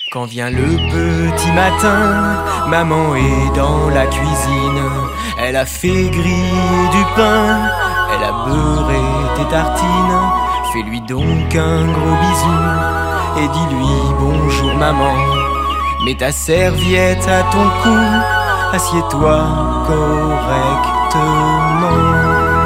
Quand vient le petit matin, maman est dans la cuisine. Elle a fait griller du pain, elle a beurré tes tartines. Fais-lui donc un gros bisou et dis-lui bonjour maman. Mets ta serviette à ton cou, assieds-toi correctement.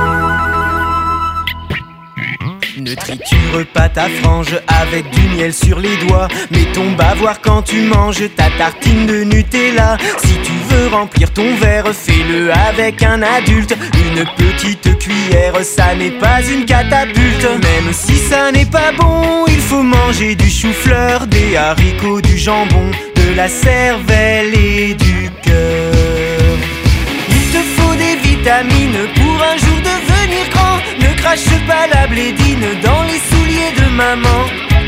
Ne triture pas ta frange avec du miel sur les doigts. Mets ton bavoir quand tu manges ta tartine de Nutella. Si tu veux remplir ton verre, fais-le avec un adulte. Une petite cuillère, ça n'est pas une catapulte. Même si ça n'est pas bon, il faut manger du chou-fleur, des haricots, du jambon, de la cervelle et du cœur. Il te faut des vitamines pour un jour devenir grand. Ne crache pas la blédine dans les souliers de maman.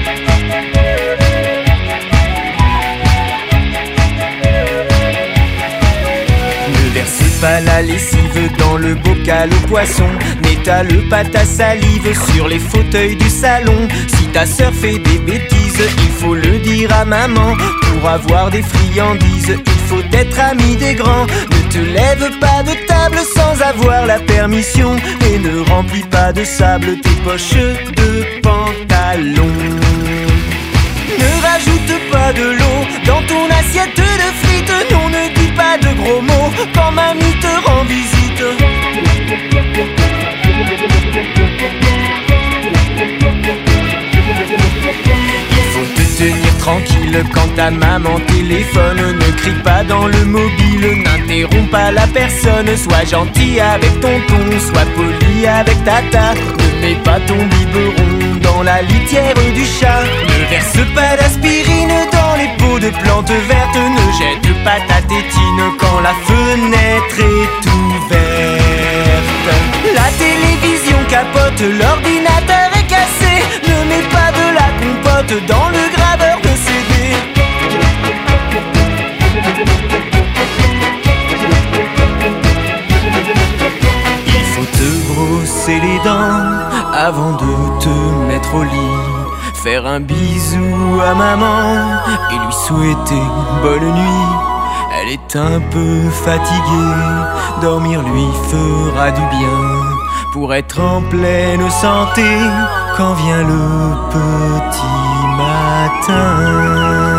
Ne verse pas la lessive dans le bocal au poisson. N'étale pas ta salive sur les fauteuils du salon. Si ta sœur fait des bêtises, il faut le dire à maman. Pour avoir des friandises, il faut être ami des grands. Ne te lève pas de table sans avoir la permission. Et ne remplis pas de sable tes poches de pantalon. Ne rajoute pas de l'eau dans ton assiette de frites. Non, ne dis pas de gros mots quand mamie te rend visite. Il faut te tenir tranquille quand ta maman téléphone. Ne crie pas dans le mobile, n'interromps pas la personne. Sois gentil avec tonton, sois poli avec tata. Ne mets pas ton biberon dans la litière du chat. Ne verse pas d'aspirine dans les pots de plantes vertes. Ne jette pas ta tétine quand la fenêtre est ouverte. La télévision capote, l'ordinateur est cassé. Ne mets pas de la compote dans le graveur de CD. Il faut te brosser les dents avant de te mettre au lit. Faire un bisou à maman et lui souhaiter bonne nuit. Elle est un peu fatiguée, dormir lui fera du bien. Pour être en pleine santé quand vient le petit matin.